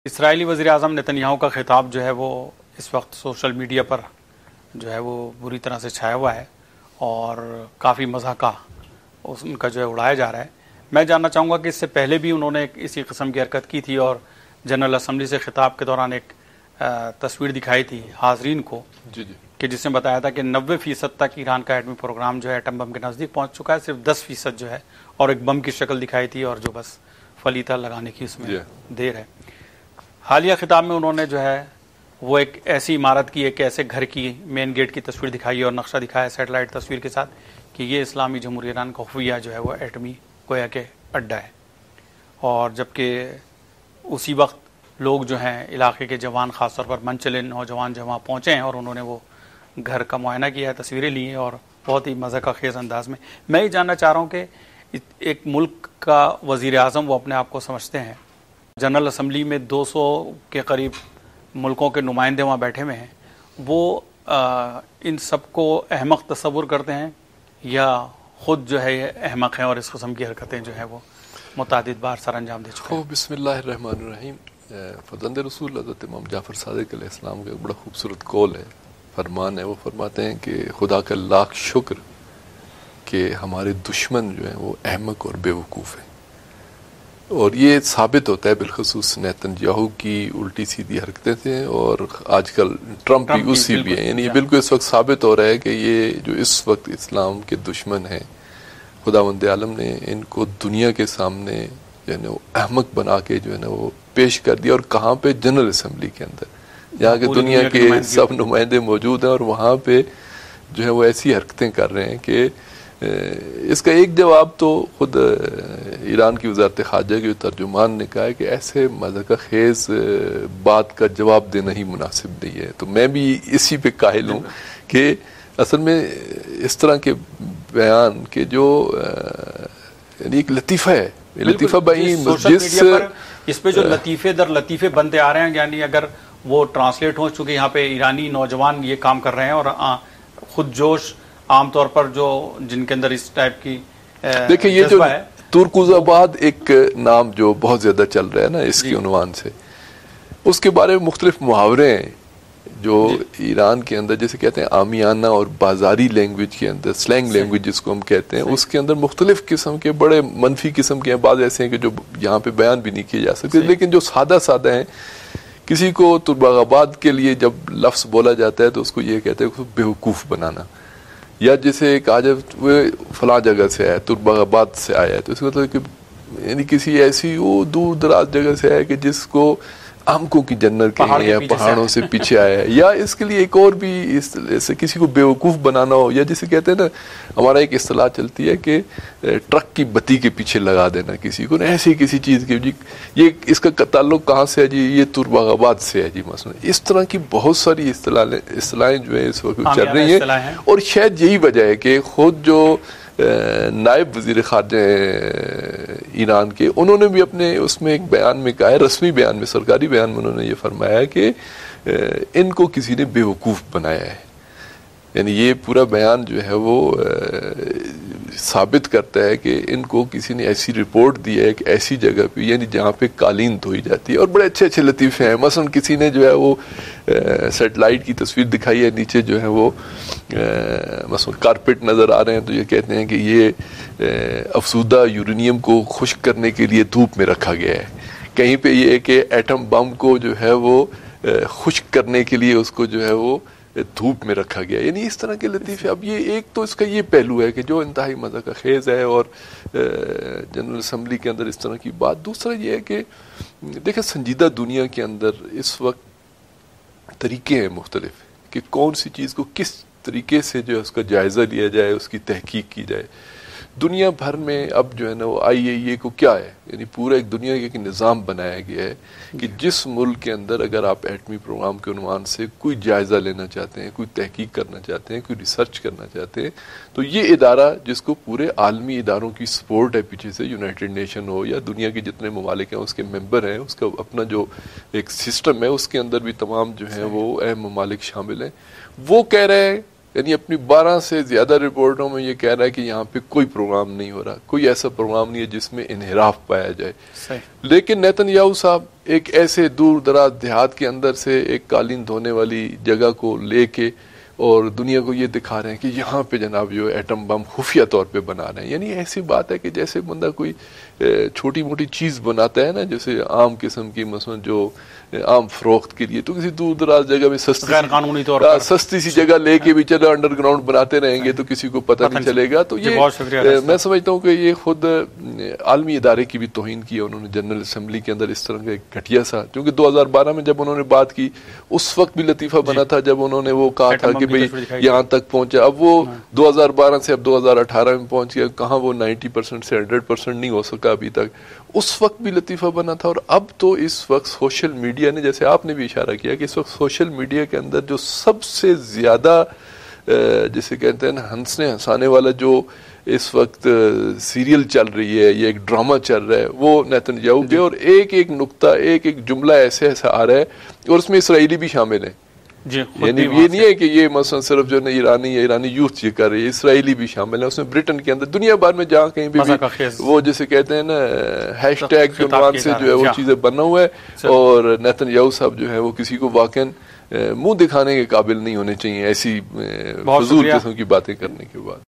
اسرائیلی وزیر اعظم نتنیاہو کا خطاب جو ہے وہ اس وقت سوشل میڈیا پر جو ہے وہ بری طرح سے چھایا ہوا ہے اور کافی مذاقہ ان کا جو ہے اڑایا جا رہا ہے. میں جاننا چاہوں گا کہ اس سے پہلے بھی انہوں نے اسی قسم کی حرکت کی تھی اور جنرل اسمبلی سے خطاب کے دوران ایک تصویر دکھائی تھی حاضرین کو کہ جس نے بتایا تھا کہ 90% تک ایران کا ایٹمی پروگرام جو ہے ایٹم بم کے نزدیک پہنچ چکا ہے, صرف 10% جو ہے اور ایک بم کی شکل دکھائی تھی اور جو بس فلیتا لگانے کی اس میں دیر ہے. حالیہ خطاب میں انہوں نے جو ہے وہ ایک ایسی عمارت کی, ایک ایسے گھر کی مین گیٹ کی تصویر دکھائی اور نقشہ دکھایا سیٹلائٹ تصویر کے ساتھ کہ یہ اسلامی جمہوریہ ایران کا خفیہ جو ہے وہ ایٹمی گویا کہ اڈا ہے. اور جبکہ اسی وقت لوگ جو ہیں علاقے کے جوان, خاص طور پر منچلے نوجوان جو وہاں پہنچے ہیں اور انہوں نے وہ گھر کا معائنہ کیا ہے, تصویریں لی ہیں اور بہت ہی مذاقہ خیز انداز میں. میں یہ جاننا چاہ رہا ہوں کہ ایک ملک کا وزیر اعظم وہ اپنے آپ کو سمجھتے ہیں, جنرل اسمبلی میں 200 کے قریب ملکوں کے نمائندے وہاں بیٹھے ہوئے ہیں, وہ ان سب کو احمق تصور کرتے ہیں یا خود جو ہے یہ احمق ہیں اور اس قسم کی حرکتیں جو ہے وہ متعدد بار سر انجام دے چکے ہیں؟ بسم اللہ الرحمن الرحیم. فرزند رسول حضرت امام جعفر صادق علیہ السلام کا ایک بڑا خوبصورت قول ہے, فرمان ہے. وہ فرماتے ہیں کہ خدا کا لاکھ شکر کہ ہمارے دشمن جو ہیں وہ احمق اور بے وقوف ہیں. اور یہ ثابت ہوتا ہے بالخصوص نیتنیاہو کی الٹی سیدھی حرکتیں تھیں اور آج کل ٹرمپ بھی اسی بھی ہیں. یعنی بالکل اس وقت ثابت ہو رہا ہے کہ یہ جو اس وقت اسلام کے دشمن ہیں, خداوند عالم نے ان کو دنیا کے سامنے جو ہے نا وہ احمق بنا کے جو ہے نا وہ پیش کر دیا. اور کہاں پہ؟ جنرل اسمبلی کے اندر, جہاں کہ دنیا کے سب نمائندے موجود ہیں, اور وہاں پہ جو ہے وہ ایسی حرکتیں کر رہے ہیں کہ اس کا ایک جواب تو خود ایران کی وزارت خارجہ کے ترجمان نے کہا ہے کہ ایسے مذاقہ خیز بات کا جواب دینا ہی مناسب نہیں ہے. تو میں بھی اسی پہ قائل ہوں کہ اصل میں اس طرح کے بیان کے جو یعنی ایک لطیفہ ہے, لطیفہ بعین جس اس پہ جو لطیفے در لطیفے بنتے آ رہے ہیں, یعنی اگر وہ ٹرانسلیٹ ہو چکے یہاں پہ ایرانی نوجوان یہ کام کر رہے ہیں اور خود جوش عام طور پر جو جن کے اندر اس ٹائپ کی دیکھیں یہ جو ترکوز آباد ایک نام جو بہت زیادہ چل رہا ہے نا اس کی عنوان سے, اس کے بارے میں مختلف محاورے ہیں جو ایران کے اندر جیسے کہتے ہیں عامیانہ اور بازاری لینگویج کے اندر, سلینگ لینگویج جس کو ہم کہتے ہیں, اس کے اندر مختلف قسم کے بڑے منفی قسم کے ہیں. بعض ایسے ہیں کہ جو یہاں پہ بیان بھی نہیں کیے جا سکتے, لیکن جو سادہ سادہ ہیں, کسی کو ترباغ آباد کے لیے جب لفظ بولا جاتا ہے تو اس کو یہ کہتے ہیں بیوقوف بنانا, یا جیسے ایک آج وہ فلاں جگہ سے آیا, ترباغ آباد سے آیا ہے, تو اس کا مطلب کہ یعنی کسی ایسی وہ دور دراز جگہ سے آیا کہ جس کو آمکوں کی جنت کے یا پہاڑوں سے پیچھے آیا ہے, یا اس کے لیے ایک اور بھی ایسے کسی کو بیوقوف بنانا ہو, یا جسے کہتے ہیں نا ہمارا ایک اصطلاح چلتی ہے کہ ٹرک کی بتی کے پیچھے لگا دینا کسی کو, ایسی کسی چیز کی جی یہ اس کا تعلق کہاں سے ہے جی, یہ ترباغ آباد سے ہے جی مثلا. اس طرح کی بہت ساری اصطلاحیں جو ہیں اس وقت چل رہی ہیں, اور شاید یہی وجہ ہے کہ خود جو نائب وزیر خارجہ ایران کے, انہوں نے بھی اپنے اس میں ایک بیان میں کہا ہے, رسمی بیان میں, سرکاری بیان میں انہوں نے یہ فرمایا ہے کہ ان کو کسی نے بیوقوف بنایا ہے. یعنی یہ پورا بیان جو ہے وہ ثابت کرتا ہے کہ ان کو کسی نے ایسی رپورٹ دی ہے ایک ایسی جگہ پہ, یعنی جہاں پہ قالین دھوئی جاتی ہے, اور بڑے اچھے اچھے لطیفے ہیں. مثلا کسی نے جو ہے وہ سیٹلائٹ کی تصویر دکھائی ہے, نیچے جو ہے وہ مثلا کارپیٹ نظر آ رہے ہیں, تو یہ کہتے ہیں کہ یہ افزودہ یورینیم کو خشک کرنے کے لیے دھوپ میں رکھا گیا ہے. کہیں پہ یہ ہے کہ ایٹم بم کو جو ہے وہ خشک کرنے کے لیے اس کو جو ہے وہ دھوپ میں رکھا گیا. یعنی اس طرح کے لطیفے. اب یہ ایک تو اس کا یہ پہلو ہے کہ جو انتہائی مذاقہ خیز ہے اور جنرل اسمبلی کے اندر اس طرح کی بات. دوسرا یہ ہے کہ دیکھیں سنجیدہ دنیا کے اندر اس وقت طریقے ہیں مختلف کہ کون سی چیز کو کس طریقے سے جو ہے اس کا جائزہ لیا جائے, اس کی تحقیق کی جائے. دنیا بھر میں اب جو ہے نا وہ IAEA کو کیا ہے, یعنی پورا ایک دنیا کا ایک نظام بنایا گیا ہے کہ جس ملک کے اندر اگر آپ ایٹمی پروگرام کے عنوان سے کوئی جائزہ لینا چاہتے ہیں, کوئی تحقیق کرنا چاہتے ہیں, کوئی ریسرچ کرنا چاہتے ہیں, تو یہ ادارہ جس کو پورے عالمی اداروں کی سپورٹ ہے پیچھے سے, یونائٹڈ نیشن ہو یا دنیا کے جتنے ممالک ہیں اس کے ممبر ہیں, اس کا اپنا جو ایک سسٹم ہے, اس کے اندر بھی تمام جو ہیں وہ اہم ممالک شامل ہیں. وہ کہہ رہے ہیں یعنی اپنی 12 سے زیادہ رپورٹوں میں یہ کہہ رہا ہے کہ یہاں پہ کوئی پروگرام نہیں ہو رہا، کوئی ایسا پروگرام نہیں ہے جس میں انحراف پایا جائے. لیکن نیتن یاہو صاحب ایک ایسے دور دراز دیہات کے اندر سے ایک قالین دھونے والی جگہ کو لے کے اور دنیا کو یہ دکھا رہے ہیں کہ یہاں پہ جناب جو ایٹم بم خفیہ طور پہ بنا رہے ہیں. یعنی ایسی بات ہے کہ جیسے بندہ کوئی چھوٹی موٹی چیز بناتا ہے نا، جیسے عام قسم کی مثلا جو عام فروخت کے لیے، تو کسی دور دراز جگہ میں سستی سی جگہ لے کے بھی چلو انڈر گراؤنڈ بناتے رہیں گے تو کسی کو پتہ نہیں چلے گا. تو یہ میں سمجھتا ہوں کہ یہ خود عالمی ادارے کی بھی توہین کی ہے انہوں نے جنرل اسمبلی کے اندر اس طرح کا ایک گھٹیا سا. کیونکہ 2012 میں جب انہوں نے بات کی اس وقت بھی لطیفہ بنا تھا جب انہوں نے وہ کہا تھا کہ بھئی یہاں تک پہنچا. اب وہ 2012 سے اب 2018 میں پہنچ گیا، کہاں وہ 90% سے 100% نہیں ہو سکا ابھی تک. اس وقت بھی لطیفہ بنا تھا. اور اب تو اس وقت سوشل میڈیا نے، جیسے آپ نے بھی اشارہ کیا کہ اس وقت سوشل میڈیا کے اندر جو سب سے زیادہ جسے کہتے ہیں نا ہنسنے ہنسانے والا جو اس وقت سیریل چل رہی ہے، یہ ایک ڈرامہ چل رہا ہے، وہ نیتن یاہو کے، اور ایک ایک نقطہ ایک ایک جملہ ایسے ایسا آ رہا ہے اور اس میں اسرائیلی بھی شامل ہیں. یعنی یہ نہیں ہے کہ یہ مثلا صرف جو ایرانی یوتھ یہ کر رہی ہے، اسرائیلی بھی شامل ہے اس میں، برٹن کے اندر، دنیا بھر میں جہاں کہیں بھی وہ جسے کہتے ہیں نا ہیش ٹیگ کے عنوان سے جو ہے وہ چیزیں بننا ہوا ہے. اور نیتن یاہو صاحب جو ہے وہ کسی کو واقعا منہ دکھانے کے قابل نہیں ہونے چاہیے ایسی فضول قسم کی باتیں کرنے کے بعد.